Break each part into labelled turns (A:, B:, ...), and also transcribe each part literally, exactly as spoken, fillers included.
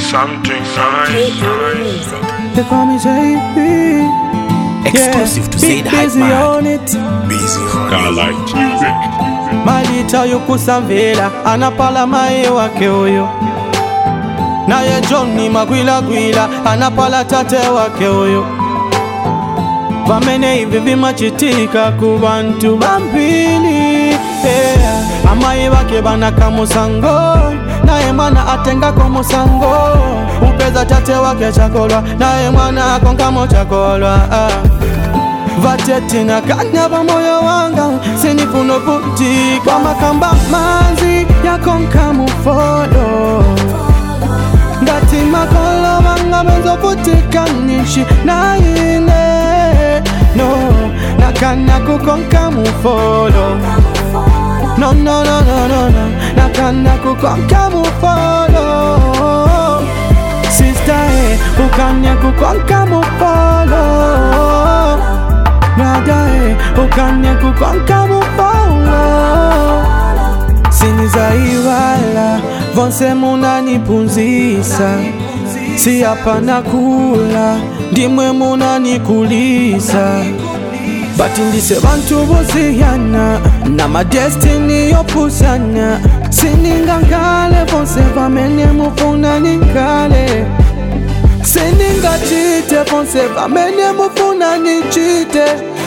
A: something nice.
B: They call me J P.
C: Exclusive to Zaid Hype
B: busy
C: Man.
B: on it.
A: Busy on Starlight music.
B: Malita yukusamvela anapala mae wake huyo, naye Johnny magwila gwila anapala tate wake huyo. Vamene hivi vimachitika ku bantu bambili, yeah. Amaye wake banaka musango, naye mwana atenga ko musango. Upeza tate wake chakolwa, naye mwana akonka mo chakolwa, ah. Vateti na kanya ba moyo wanga sinifuno buti kwa makamba manzi ya konka mufolo. Ngati makolo wanga benzo buti kanishi na ine no nakana kukonka mufolo. No no no no no no nakana kukonka mufolo. Sister eh ukanya kukonka mufolo. Nadae, ukanye kukonka mufolo. Siniza iwala, vonse munani punzisa. Si hapa nakula, ndimwe munani kulisa. Bati ndise bantu boziyana, na ma destiny yopusana. Sininga ngale, vonse vamenye mufuna nikale. Sininga chite, vonse vamenye mufuna nichite.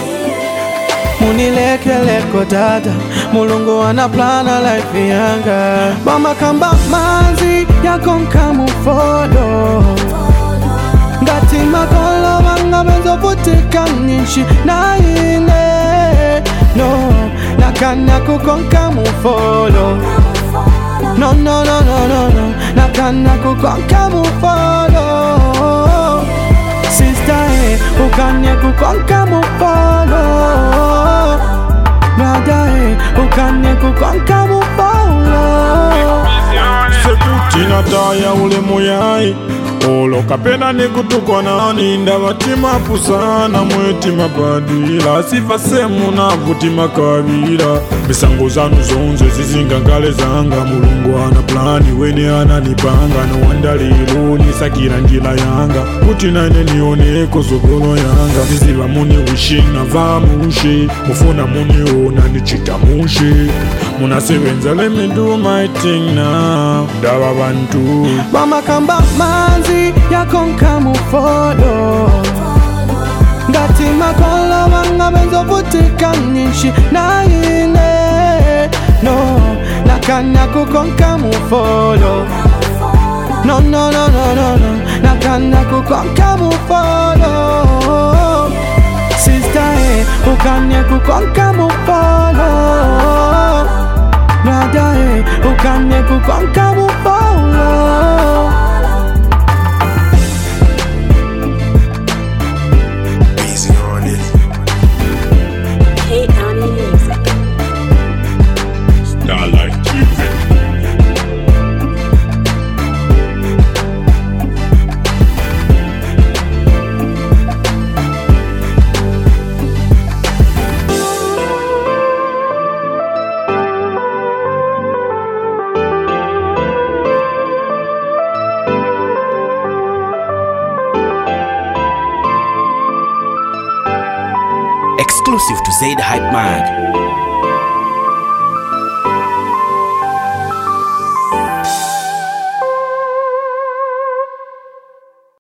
B: Munilekeleko dada, Mulungu ana plana life yanga. Mama kamba manzi ya konka mufolo. Ngati makolo wanga benzo butika nishi na ine no nakana kukonka mufolo. No no no no no no nakana kukonka mufolo. Sister eh ukanye kukonka mufolo. Nada eh ukanye kukonka mufolo.
A: Sekutina taya ule moyai olo kapena nikutukwa nani ndavatima pusana mwetima padila. Sifa semu na vutima kabila. Misango zanu zonze zizinga ngale zanga. Mulungu ana plani wene ananipanga. No wanda lilo nisakira njila yanga. Kuti nane nioneko zogolo yanga. Niziva muni wishina vamushi. Mufuna muni ona nichita mushi. Muna sevenza let me do my thing now. Dawa bantu
B: Mama kamba manzi ya konka mufolo. Ngati makolo wanga benzo butika nishi na ine no nakana kukonka mufolo. No no no no no no nakana kukonka mufolo. Sister eh ukanye kukonka mufolo. Nada eh ukanye kukonka mufolo.
A: busy on it. Starlight music.
C: Exclusive to Zaid Hype Man.